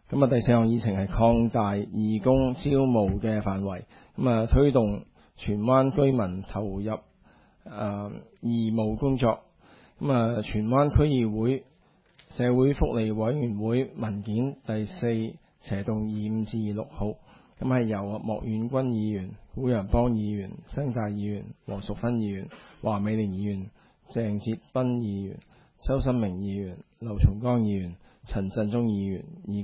咁第4項議程係擴大義工招募嘅範圍，推動荃灣居民投入義務工作。荃灣區議會社會福利委員會文件第4/25至26號，係由莫遠軍議員、古陽邦議員、新界議員、黃淑芬議員、華美玲議員、鄭哲斌議員、周新明議員、劉松江議員、陳振中議員以及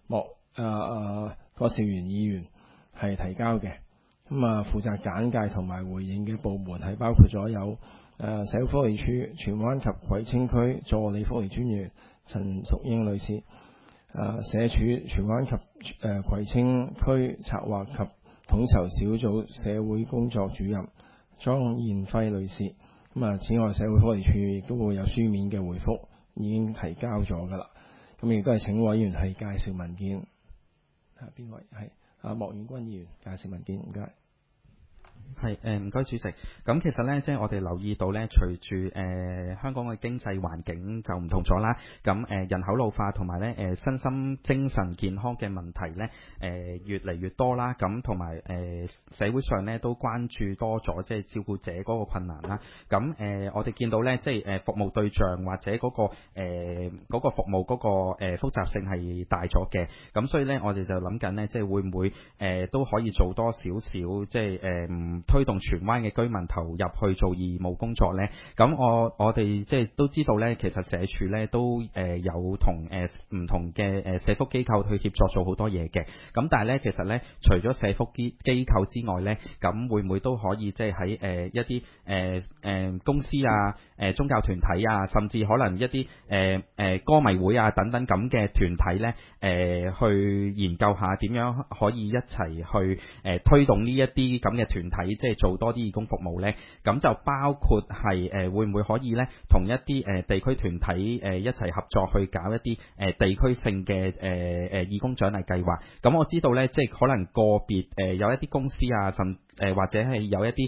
郭兆元議員係提交嘅。負責簡介同埋回應嘅部門係包括咗有社會福利署荃灣及葵青區助理福利專員陳淑英女士，社署荃灣及葵青區策劃及統籌小組社會工作主任莊燕輝女士。此外，社會福利署亦都會有書面嘅回覆，已經提交咗㗎啦。亦都係請委員係介紹文件。邊位係莫遠軍議員介紹文件？唔該。 係唔該主席。咁其實呢，即係我哋留意到呢，隨住香港嘅經濟環境就唔同咗啦。咁人口老化同埋呢身心精神健康嘅問題呢越嚟越多啦。咁同埋社會上呢都關注多咗，即係照顧者嗰個困難啦。咁我哋見到呢，即係服務對象或者嗰個服務嗰個複雜性係大咗嘅。咁所以呢，我哋就諗緊呢，即係會唔會都可以做多少少，即係推動荃灣嘅居民投入去做義務工作呢？咁我哋即係都知道呢，其實社署呢都有同唔同嘅社福機構去協助做好多嘢嘅。咁但係呢，其實呢，除咗社福機構之外呢，咁會唔會都可以即係喺一啲公司啊、宗教團體啊，甚至可能一啲歌迷會啊等等咁嘅團體呢，去研究下點樣可以一齊去推動呢一啲咁嘅團體，即係做多啲義工服務呢？咁就包括係會唔會可以呢，同一啲地區團體一齊合作去搞一啲地區性嘅義工獎勵計劃。咁我知道呢，即係可能個別有一啲公司啊，或者係有一啲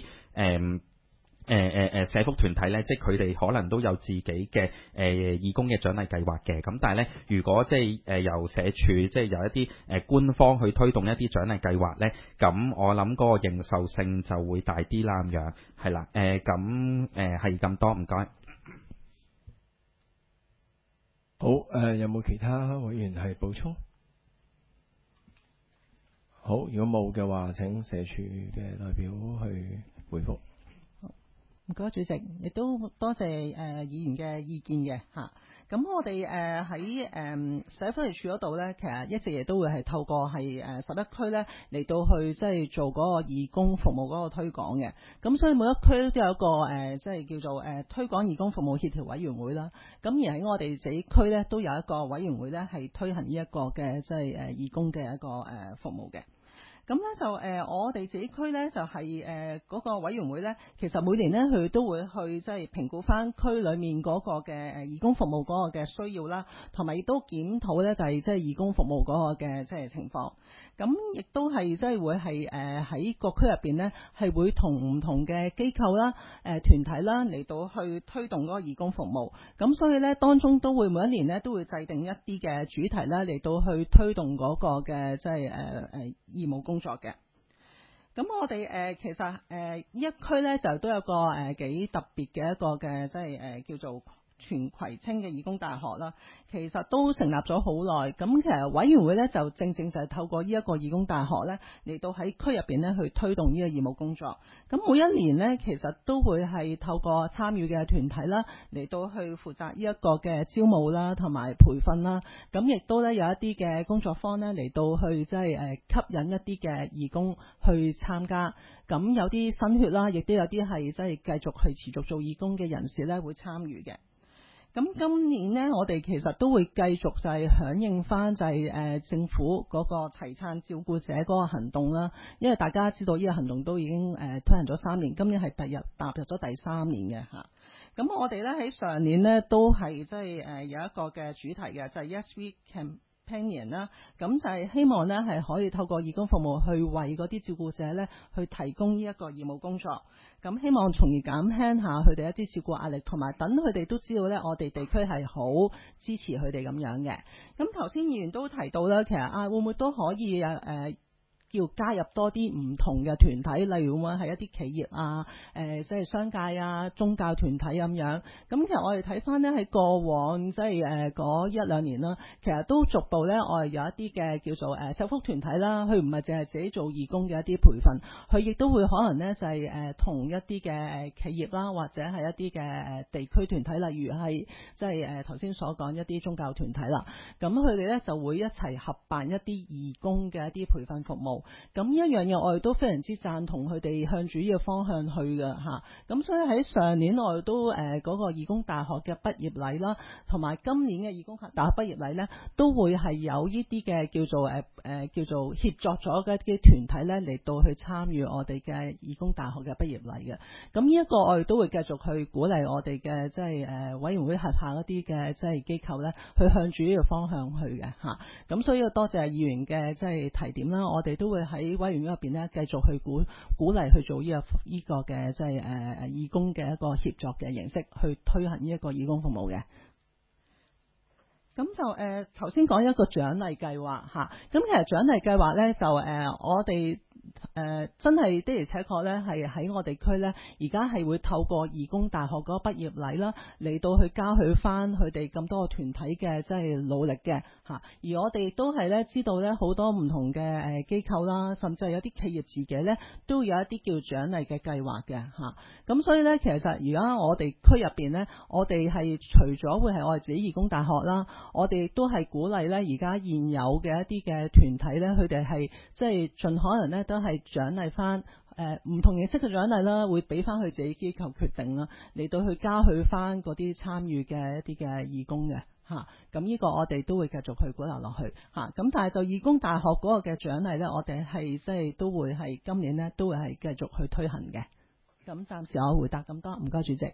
社福團體呢，即係佢哋可能都有自己嘅義工嘅獎勵計劃嘅。咁但係呢，如果即係由社署即係由一啲官方去推動一啲獎勵計劃呢，咁我諗嗰個認受性就會大啲啦。咁樣係啦。咁係咁多，唔該。 好，有冇其他委員係補充？好，如果冇嘅話，請社署嘅代表去回覆。 唔該，主席，亦都多謝議員嘅意見嘅嚇。咁我哋喺社會福利署嗰度呢，其實一直亦都會係透過係11區呢嚟到去即係做嗰個義工服務嗰個推廣嘅。咁所以每一區都有一個即係叫做推廣義工服務協調委員會啦。咁而喺我哋自己區呢，都有一個委員會呢係推行呢一個嘅即係義工嘅一個服務嘅。咁咧就我哋自己區咧就係嗰個委員會咧，其實每年咧佢都會去即係評估翻區裏面嗰個嘅義工服務嗰個嘅需要啦，同埋亦都檢討咧就係即係義工服務嗰個嘅即係情況。咁亦都係即係會係喺個區入邊咧係會同唔同嘅機構啦、團體啦嚟到去推動嗰個義工服務。咁所以咧當中都會每一年咧都會制定一啲嘅主題啦嚟到去推動嗰個嘅即係義務工作嘅。咁我哋其實呢一區咧就都有個幾特別嘅一個嘅即係叫做全葵青嘅義工大學啦，其實都成立咗好耐。咁其實委員會咧就正正就係透過呢一個義工大學咧嚟到喺區入邊咧去推動呢個義務工作。咁每一年咧其實都會係透過參與嘅團體啦嚟到去負責呢一個嘅招募啦同埋培訓啦。咁亦都咧有一啲嘅工作坊咧嚟到去即係吸引一啲嘅義工去參加。咁有啲新血啦，亦都有啲係即係繼續去持續做義工嘅人士咧會參與嘅。咁今年呢，我哋其實都會繼續就係響應翻就係政府嗰個齊撐照顧者嗰個行動啦。因為大家知道呢個行動都已經推行咗3年，今年係踏入咗第3年嘅嚇。咁我哋咧喺上年呢，都係即係有一個嘅主題嘅，就係 Yes We Can Companion 啦，咁就係希望咧係可以透過義工服務去為嗰啲照顧者咧去提供呢一個義務工作，咁希望從而減輕下佢哋一啲照顧壓力，同埋等佢哋都知道咧，我哋地區係好支持佢哋咁樣嘅。咁頭先議員都提到啦，其實會唔會都可以叫加入多啲唔同嘅團體，例如會係一啲企業啊，即係商界啊、宗教團體咁樣。咁其實我哋睇翻呢，喺過往即係嗰一兩年啦，其實都逐步呢，我哋有一啲嘅叫做社福團體啦，佢唔係淨係自己做義工嘅一啲培訓，佢亦都會可能呢，就係同一啲嘅企業啦，或者係一啲嘅地區團體，例如係即係頭先所講一啲宗教團體啦。咁佢哋呢，就會一齊合辦一啲義工嘅一啲培訓服務。咁呢一樣嘢我哋都非常之贊同佢哋向住呢個方向去嘅嚇。咁所以喺上年我哋都嗰個義工大學嘅畢業禮啦，同埋今年嘅義工大學畢業禮呢，都會係有呢啲嘅叫做協作咗嘅一啲團體呢嚟到去參與我哋嘅義工大學嘅畢業禮嘅。咁呢一個我哋都會繼續去鼓勵我哋嘅即係委員會轄下一啲嘅即係機構呢，去向住呢個方向去嘅嚇。咁所以多謝議員嘅即係提點啦，我哋都會喺委員會入邊咧，繼續去鼓勵去做呢個嘅即係義工嘅一個協作嘅形式，去推行呢一個義工服務嘅。咁就頭先講一個獎勵計劃嚇，咁其實獎勵計劃咧就我哋真係的而且確咧係喺我哋區咧，而家係會透過義工大學嗰個畢業禮啦，嚟到去嘉許翻佢哋咁多個團體嘅即係努力嘅嚇。而我哋都係咧知道咧好多唔同嘅機構啦，甚至係有啲企業自己咧都有一啲叫獎勵嘅計劃嘅嚇。咁所以咧，其實而家我哋區入邊咧，我哋係除咗會係我哋自己義工大學啦，我哋亦都係鼓勵咧而家現有嘅一啲嘅團體咧，佢哋係即係盡可能咧都係獎勵翻唔同形式嘅獎勵啦，會俾翻佢自己機構決定啦，嚟到去嘉許翻嗰啲參與嘅一啲嘅義工嘅嚇。咁呢個我哋都會繼續去鼓勵落去嚇。咁但係就義工大學嗰個嘅獎勵咧，我哋係即係都會係今年咧都會係繼續去推行嘅。咁暫時我回答咁多，唔該主席。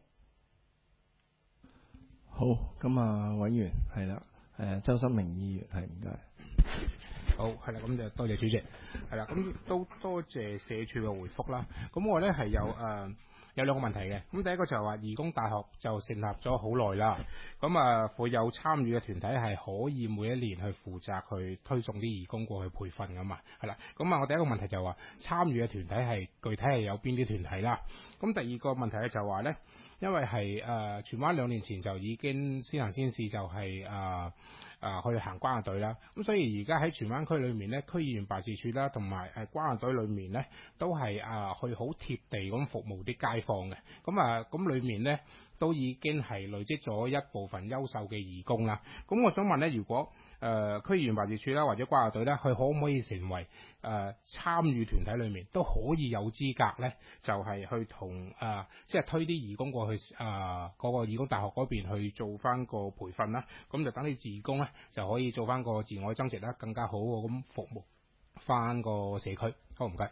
好，咁委員係啦，周新明議員係唔該。 好，係啦，咁就多謝主席，係啦，咁都多謝社署嘅回覆啦。咁我咧係有兩個問題嘅。咁第一個就係話義工大學就成立咗好耐啦，咁會有參與嘅團體係可以每一年去負責去推送啲義工過去培訓噶嘛，係啦。咁我第一個問題就係話參與嘅團體係具體係有邊啲團體啦。咁第二個問題咧就係話咧，因為係荃灣2年前就已經先行先試就係去行關愛隊啦，咁所以而家喺荃灣區裏面咧，區議員辦事處啦，同埋關愛隊裏面咧，都係去好貼地咁服務啲街坊嘅，咁裏面咧都已經係累積咗一部分優秀嘅義工啦。咁我想問咧，如果區議員辦事處啦或者關愛隊咧，佢可唔可以成為參與團體裏面都可以有資格咧，就係去同即係推啲義工過去嗰個義工大學嗰邊去做翻個培訓啦，咁就等啲義工咧就可以做翻個自我增值啦，更加好咁服務翻個社區。好，唔該。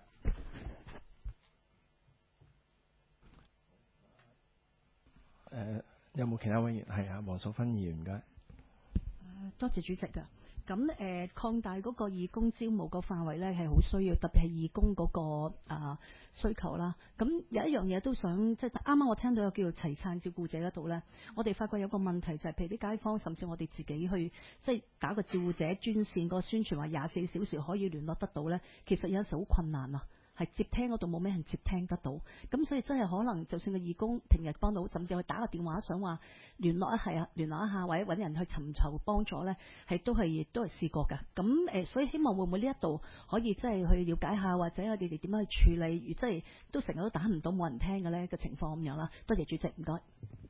有冇其他委員？係黃淑芬議員，唔該。 多謝主席㗎。咁擴大嗰個義工招募個範圍咧係好需要，特別係義工嗰個需求啦。咁有一樣嘢都想即係啱啱我聽到有叫做齊撐照顧者嗰度咧，我哋發覺有個問題就係譬如啲街坊甚至我哋自己去即係搞個照顧者專線個宣傳話24小時可以聯絡得到咧，其實有時好困難啊。係接聽嗰度冇咩人接聽得到，咁所以真係可能就算個義工平日幫到，甚至去打個電話想話聯絡一下，或者揾人去尋求幫助咧，都係試過㗎。咁所以希望會唔會呢一度可以即係去了解下，或者我哋點樣去處理，即係都成日都打唔到冇人聽嘅咧嘅情況咁樣啦。多謝主席，唔該。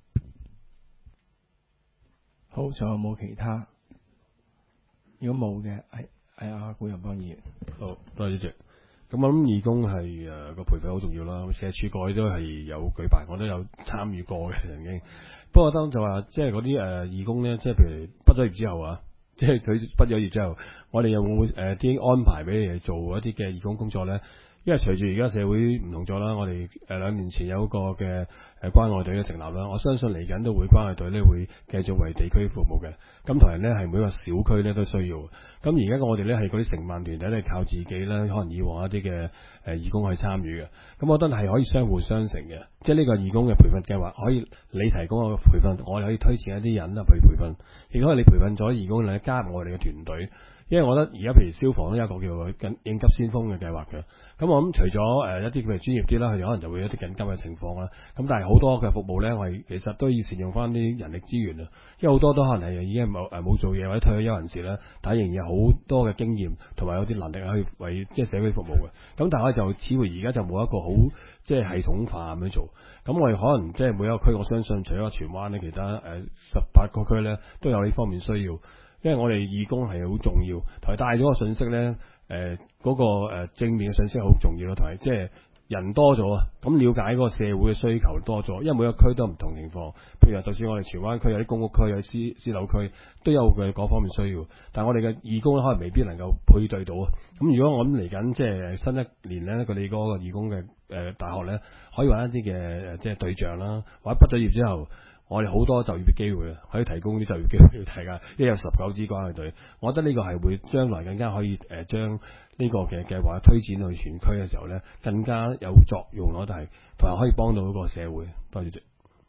好，仲有冇其他？如果冇嘅，係阿古仁邦議員。 好，多謝主席。咁我諗義工係個培訓好重要啦，社署過去都係有舉辦，我都有參與過嘅曾經。不過當就話即係嗰啲義工咧，即係譬如畢咗業之後即係佢畢咗業之後，我哋有冇啲安排俾你哋做一啲嘅義工工作咧？ 因為隨住而家社會唔同咗啦，我哋2年前有個嘅關愛隊嘅成立啦，我相信嚟緊都會關愛隊咧會繼續為地區服務嘅。咁同人咧係每個小區咧都需要。咁而家我哋咧係嗰啲承辦團體咧靠自己咧，可能以往一啲嘅義工去參與嘅。咁我覺得係可以相互相成嘅，即係呢個義工嘅培訓計劃可以你提供個培訓，我哋可以推薦一啲人入去培訓，亦都可以你培訓咗義工咧加入我哋嘅團隊。因為我覺得而家譬如消防都有一個叫做應急先鋒嘅計劃嘅，咁我諗除咗一啲譬如專業啲啦，佢哋可能就會有一啲緊急嘅情況啦。咁但係好多嘅服務咧，我哋其實都要善用翻啲人力資源啊，因為好多都可能係已經冇做嘢或者退咗休人士啦，但係仍然有好多嘅經驗同埋有啲能力去為即係社區服務嘅。咁但係我哋就似乎而家就冇一個好即係系統化咁樣做。咁我哋可能即係每一個區，我相信除咗荃灣咧，其他18個區咧都有呢方面需要。因為我哋義工係好重要，同埋帶咗個信息咧，嗰個正面嘅信息好重要咯，同埋即係人多咗啊，咁了解嗰個社會嘅需求多咗，因為每個區都唔同情況，譬如話就算我哋荃灣區有啲公屋區、有啲私樓區都有佢嗰方面需要，但係我哋嘅義工可能未必能夠配對到啊。咁如果我諗嚟緊即係新一年咧，佢哋嗰個義工嘅大學咧，可以揾一啲嘅即係對象啦，或者畢咗業之後。我哋好多就業嘅機會啊，可以提供啲就業機會俾大家。因為有19支關愛隊，我覺得呢個係會將來更加可以將呢個嘅計劃推展去全區嘅時候咧，更加有作用咯，但係同埋可以幫到嗰個社會。多謝主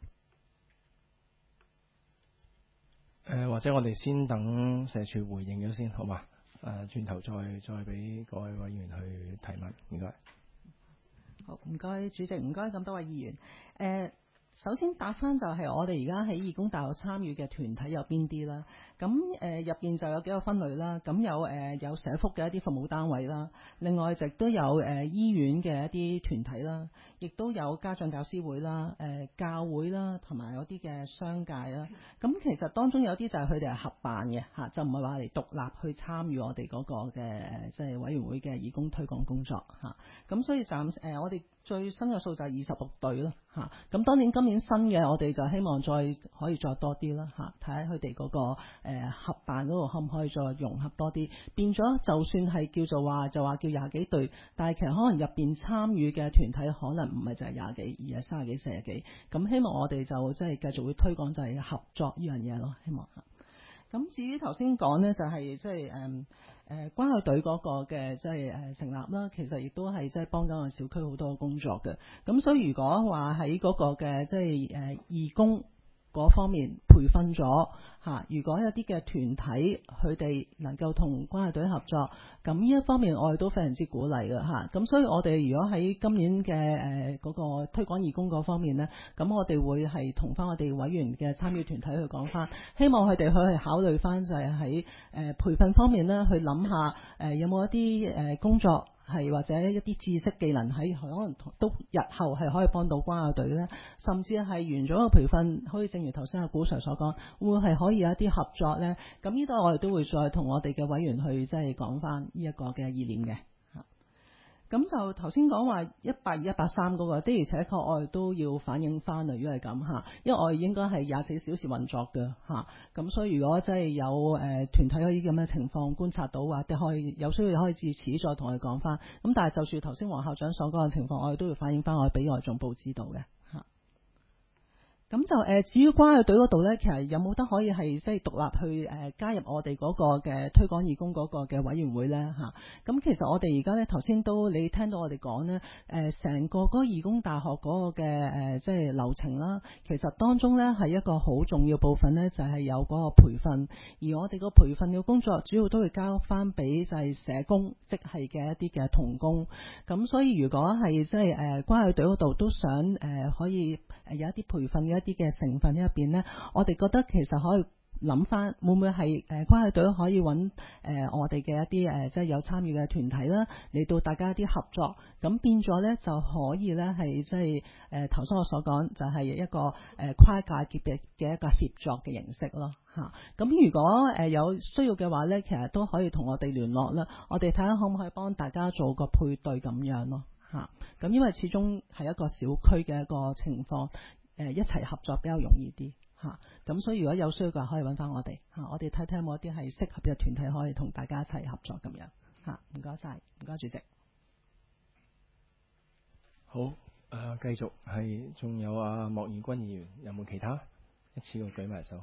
席。 或者我哋先等社署回應咗先，好嘛？轉頭再俾各位委員去提問，唔該。 好，唔該主席，唔該咁多位議員。首先答翻就係我哋而家喺義工大學參與嘅團體有邊啲啦，咁入邊就有幾個分類啦，咁有社福嘅一啲服務單位啦，另外亦都有醫院嘅一啲團體啦，亦都有家長教師會啦、教會啦，同埋有啲嘅商界啦。咁其實當中有啲就係佢哋係合辦嘅嚇，就唔係話嚟獨立去參與我哋嗰個嘅即係委員會嘅義工推廣工作嚇。咁所以我哋最新嘅數就係26隊啦嚇。咁當然今年新嘅我哋就希望可以再多啲啦嚇，睇下佢哋嗰個合辦嗰度可唔可以再融合多啲，變咗就算係叫20幾隊，但係其實可能入邊參與嘅團體可能唔係就係20幾，而係30幾、40幾。咁希望我哋就即係繼續會推廣就係合作呢樣嘢咯，希望嚇。咁至於頭先講呢，就係即係關愛隊嗰個嘅即係成立啦，其實亦都係即係幫緊我小區好多工作嘅。咁所以如果話喺嗰個嘅即係義工嗰方面培訓咗嚇，如果有啲嘅團體佢哋能夠同關愛隊合作，咁呢一方面我哋都非常之鼓勵嘅嚇。咁所以我哋如果喺今年嘅嗰個推廣義工嗰方面呢，咁我哋會係同翻我哋委員嘅參與團體去講翻，希望佢哋可以考慮翻就係喺培訓方面呢，去諗下有冇一啲工作。係或者一啲知識技能喺可能都日後係可以幫到關愛隊咧，甚至係完咗個培訓，好似正如頭先阿古 Sir 所講，會係可以有一啲合作咧。咁呢度我哋都會再同我哋嘅委員去即係講翻呢一個嘅意念嘅。咁就頭先講話182、183嗰個，的而且確我哋都要反映翻嚟，如果係咁嚇，因為我哋應該係24小時運作嘅嚇，咁所以如果真係有團體可以咁嘅情況觀察到，或者可以有需要可以至此再同佢講翻。咁但係就算頭先黃校長所講嘅情況，我哋都要反映翻，我哋俾外總部知道嘅。咁就至於關愛隊嗰度呢，其實有冇得可以係即係獨立去加入我哋嗰個嘅推廣義工嗰個嘅委員會呢？咁其實我哋而家呢，頭先都你聽到我哋講呢，成個嗰個義工大學嗰個嘅即係流程啦，其實當中呢係一個好重要部分呢，就係有嗰個培訓，而我哋個培訓嘅工作主要都會交翻俾就係社工即係嘅一啲嘅同工。咁所以如果係即係關愛隊嗰度都想可以有一啲培訓嘅一啲嘅成分入邊呢，我哋覺得其實可以諗翻，會唔會係關愛隊可以揾我哋嘅一啲即係有參與嘅團體啦，嚟到大家一啲合作，咁變咗呢就可以呢係即係頭先我所講就係一個跨界別嘅一個協作嘅形式咯嚇。咁如果有需要嘅話呢，其實都可以同我哋聯絡啦，我哋睇下可唔可以幫大家做個配對咁樣咯嚇。咁因為始終係一個小區嘅一個情況。一齊合作比較容易啲嚇，咁所以如果有需要嘅話，可以揾翻我哋嚇，我哋睇睇有冇一啲係適合嘅團體可以同大家一齊合作咁樣嚇。唔該晒，唔該主席。 好，繼續係仲有莫元君議員，有冇其他？一次過舉埋手。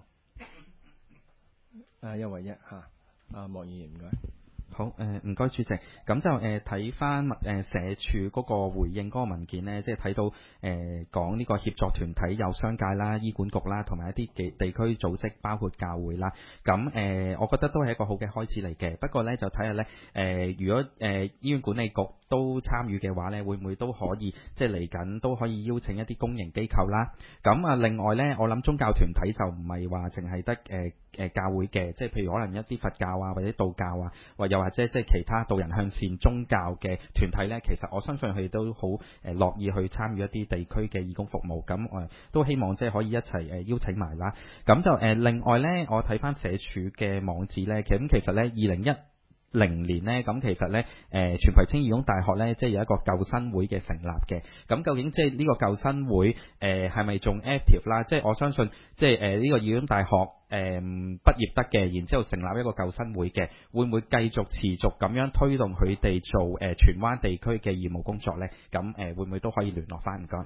一為一嚇，莫議員唔該。 好，唔該主席，咁就睇翻社署嗰個回應嗰個文件呢，即係睇到講呢個協作團體有商界啦、醫管局啦，同埋一啲地區組織，包括教會啦。咁我覺得都係一個好嘅開始嚟嘅。不過呢，就睇下呢，如果醫院管理局都參與嘅話呢，會唔會都可以即係嚟緊都可以邀請一啲公營機構啦？咁另外呢，我諗宗教團體就唔係話淨係得教會嘅，即係譬如可能一啲佛教啊，或者道教啊，又或者即係其他導人向善宗教嘅團體呢，其實我相信佢哋都好樂意去參與一啲地區嘅義工服務。咁都希望即係可以一齊邀請埋啦。咁就另外呢，我睇翻社署嘅網址呢，其實呢2010年呢，咁其實呢，荃葵青義工大學呢，即係有一個救生會嘅成立嘅。咁究竟即係呢個救生會係咪仲 active 啦？即係我相信即係呢個義工大學畢業得嘅，然之後成立一個救生會嘅，會唔會繼續持續咁樣推動佢哋做荃灣地區嘅義務工作呢？咁會唔會都可以聯絡翻？唔該。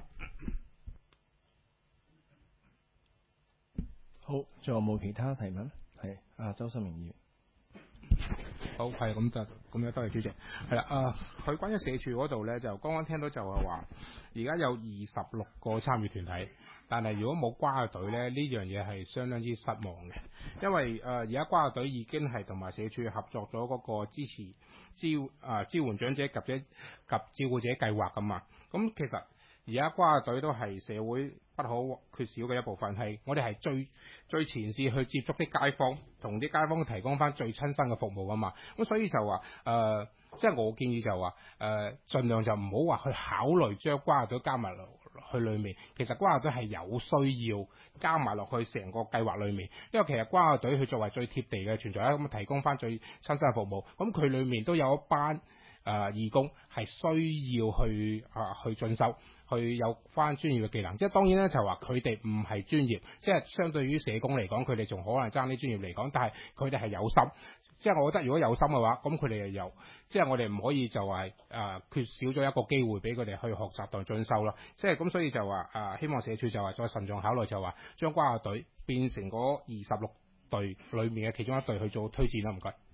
好，仲有冇其他提問？係周新明議員。 好，係咁樣，多謝主席。係啦，佢關於社署嗰度呢，就剛剛聽到就係話，而家有26個參與團體，但係如果冇關愛隊呢，呢樣嘢係相當之失望嘅，因為而家關愛隊已經係同埋社署合作咗嗰個支援長者及照顧者計劃㗎嘛。咁其實而家關愛隊都係社會不可缺少嘅一部分，係我哋係最前線去接觸啲街坊，同啲街坊提供翻最親身嘅服務㗎嘛。咁所以就話即係我建議就話盡量就唔好話去考慮將關愛隊加埋落去裏面。其實關愛隊係有需要加埋落去成個計劃裏面，因為其實關愛隊佢作為最貼地嘅存在啦，咁提供翻最親身嘅服務。咁佢裏面都有一班義工係需要去進修，去有翻專業嘅技能。即係當然咧，就話佢哋唔係專業，即係相對於社工嚟講，佢哋仲可能爭啲專業嚟講，但係佢哋係有心。即係我覺得如果有心嘅話，咁佢哋又有，即係我哋唔可以就係缺少咗一個機會俾佢哋去學習同進修啦。即係咁，所以就話希望社署就話再慎重考慮，就話將關愛隊變成嗰26隊裏面嘅其中一隊去做推薦啦。唔該。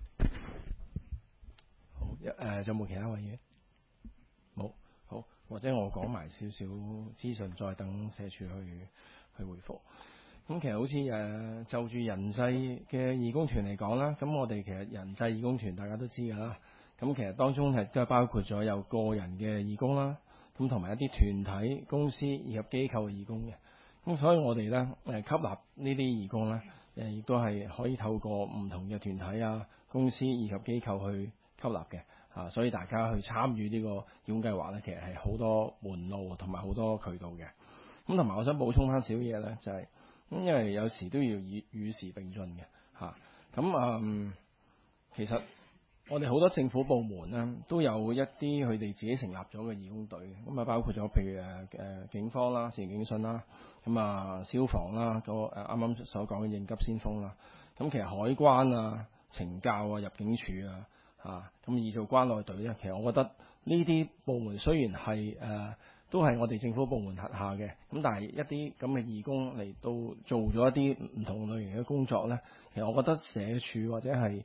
好，仲有冇其他位嘅？冇，好，或者我講埋少少資訊，再等社署去回覆。咁其實好似就住人際嘅義工團嚟講啦，咁我哋其實人際義工團大家都知㗎啦。咁其實當中係都係包括咗有個人嘅義工啦，咁同埋一啲團體、公司以及機構嘅義工嘅。咁所以我哋咧吸納呢啲義工咧，亦都係可以透過唔同嘅團體啊、公司以及機構去吸納嘅。所以大家去參與呢個義工計劃咧，其實係好多門路同埋好多渠道嘅。咁同埋我想補充翻少嘢咧，就係咁，因為有時都要與時並進嘅嚇。咁其實我哋好多政府部門咧都有一啲佢哋自己成立咗嘅義工隊，咁包括咗譬如警方啦、前警訊啦，咁消防啦，嗰個啱啱所講嘅應急先鋒啦，咁其實海關啊、懲教啊、入境處啊，咁以做關愛隊咧，其實我覺得呢啲部門雖然係都係我哋政府部門轄下嘅，咁但係一啲咁嘅義工嚟到做咗一啲唔同類型嘅工作咧，其實我覺得社署或者係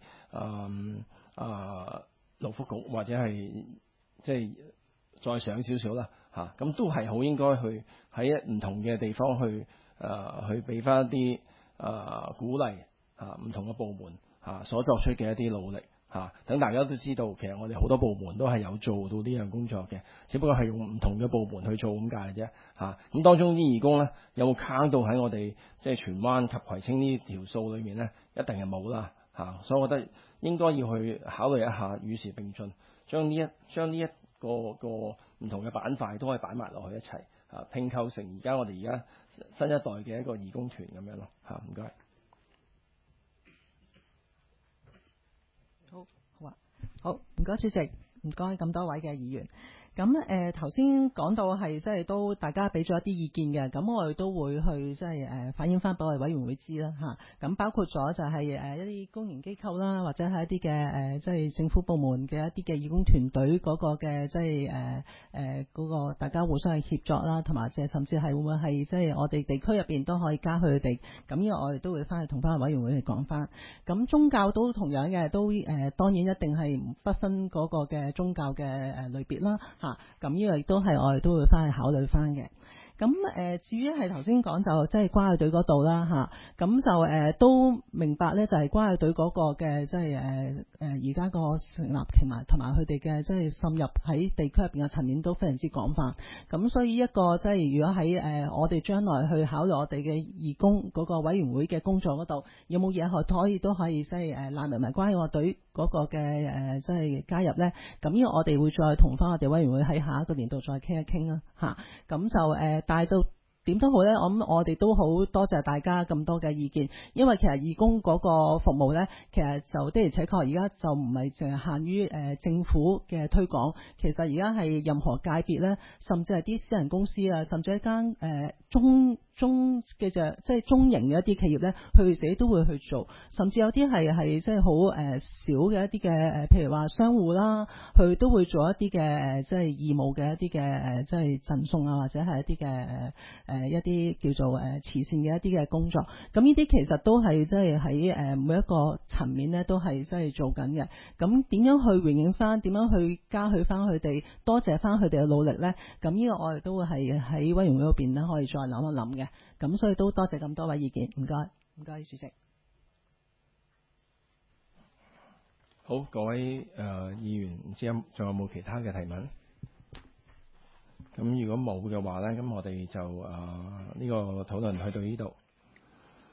勞福局或者係即係再上少少啦咁都係好應該去喺唔同嘅地方去俾翻一啲鼓勵唔同嘅部門所作出嘅一啲努力。等大家都知道，其實我哋好多部門都係有做到呢樣工作嘅，只不過係用唔同嘅部門去做咁解嘅啫。咁當中啲義工咧，有冇坑到喺我哋即係荃灣及葵青呢條數裏面咧？一定係冇啦。所以我覺得應該要去考慮一下，與時並進，將呢一個唔同嘅板塊都可以擺埋落去一齊拼構成我哋而家新一代嘅一個義工團咁樣咯。唔該。 好，唔該主席，唔該咁多位嘅議員。 咁頭先講到係即係都大家俾咗一啲意見嘅，咁我哋都會去即係反映翻俾我哋委員會知啦嚇。咁包括咗就係一啲公營機構啦，或者係一啲嘅即係政府部門嘅一啲嘅義工團隊嗰個嘅即係嗰個大家互相去協作啦，同埋即係甚至係會唔會係即係我哋地區入邊都可以加佢哋。咁呢個我哋都會翻去同翻委員會去講翻。咁宗教都同樣嘅，都當然一定係不分嗰個嘅宗教嘅類別啦嚇。咁呢個亦都係我哋都會翻去考慮翻嘅。咁至於係頭先講就即係關愛隊嗰度啦嚇，咁就都明白咧，就係關愛隊嗰個嘅即係而家個成立同埋佢哋嘅即係滲入喺地區入邊嘅層面都非常之廣泛。咁所以一個即係如果喺我哋將來去考慮我哋嘅義工嗰個委員會嘅工作嗰度，有冇嘢都可以即係納入埋關愛隊嗰個嘅即係加入咧？咁呢個我哋會再同翻我哋委員會喺下一個年度再傾一傾啦嚇。咁就但係就點都好咧，我哋都好多謝大家咁多嘅意見，因為其實義工嗰個服務咧，其實就的而且確而家就唔係淨係限於政府嘅推廣，其實而家係任何界別咧，甚至係啲私人公司啊，甚至一間中嘅即係中型嘅一啲企業咧，佢哋自己都會去做，甚至有啲係即係好少嘅一啲嘅譬如話商戶啦，佢都會做一啲嘅即係義務嘅一啲嘅即係贈送啊，或者係一啲嘅一啲叫做慈善嘅一啲嘅工作。咁呢啲其實都係即係喺每一個層面咧，都係即係做緊嘅。咁點樣去回應翻？點樣去嘉許翻佢哋？多謝翻佢哋嘅努力咧？咁呢個我哋都會係喺委員會嗰邊咧，可以再諗一諗嘅。咁所以都多謝咁多位意見，唔該，唔該，主席。 好，各位議員，唔知仲有冇其他嘅提問？咁如果冇嘅話咧，咁我哋就呢個討論去到呢度。